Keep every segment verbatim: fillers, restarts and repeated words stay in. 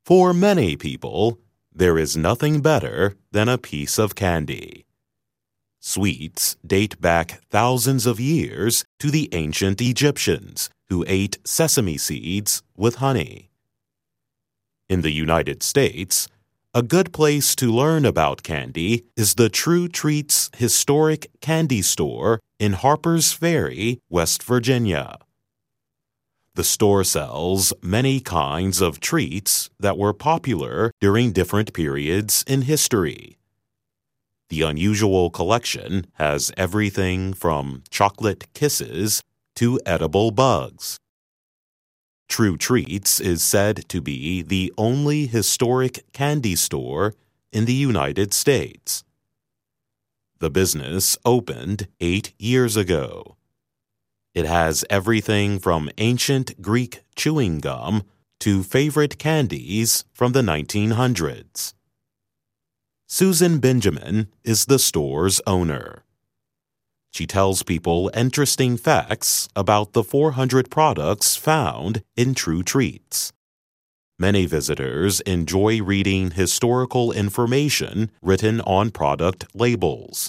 For many people, there is nothing better than a piece of candy. Sweets date back thousands of years to the ancient Egyptians, who ate sesame seeds with honey. In the United States, a good place to learn about candy is the True Treats Historic Candy Store in Harpers Ferry, West Virginia. The store sells many kinds of treats that were popular during different periods in history. The unusual collection has everything from chocolate kisses to edible bugs. True Treats is said to be the only historic candy store in the United States. The business opened eight years ago. It has everything from ancient Greek chewing gum to favorite candies from the nineteen hundreds. Susan Benjamin is the store's owner. She tells people interesting facts about the four hundred products found in True Treats. Many visitors enjoy reading historical information written on product labels.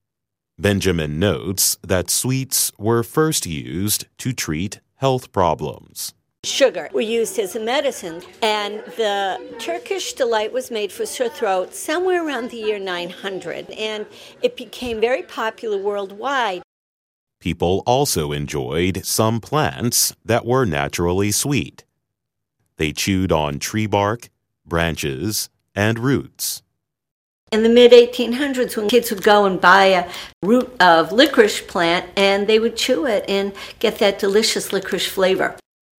Benjamin notes that sweets were first used to treat health problems. Sugar were used as a medicine, and the Turkish delight was made for sore throat somewhere around the year nine hundred, and it became very popular worldwide. People also enjoyed some plants that were naturally sweet. They chewed on tree bark, branches, and roots. In the mid eighteen hundreds, when kids would go and buy a root of licorice plant, and they would chew it and get that delicious licorice flavor.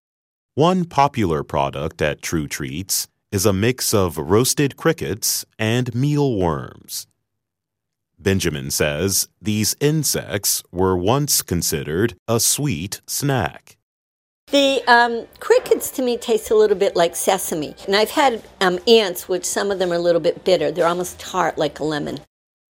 One popular product at True Treats is a mix of roasted crickets and mealworms. Benjamin says these insects were once considered a sweet snack. The um, crickets to me taste a little bit like sesame. And I've had um, ants, which some of them are a little bit bitter. They're almost tart like a lemon.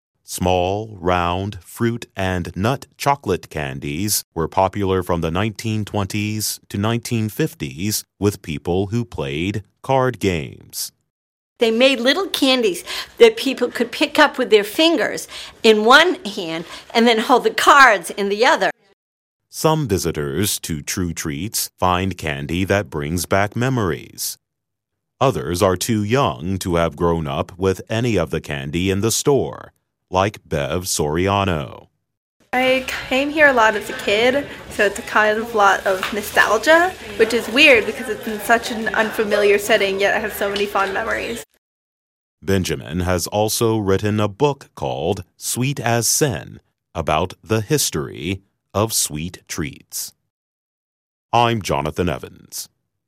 Small, round, fruit and nut chocolate candies were popular from the nineteen twenties to nineteen fifties with people who played card games. They made little candies that people could pick up with their fingers in one hand and then hold the cards in the other. Some visitors to True Treats find candy that brings back memories. Others are too young to have grown up with any of the candy in the store, like Bev Soriano. I came here a lot as a kid, so it's a kind of lot of nostalgia, which is weird because it's in such an unfamiliar setting, yet I have so many fond memories. Benjamin has also written a book called Sweet as Sin about the history of sweet treats. I'm Jonathan Evans.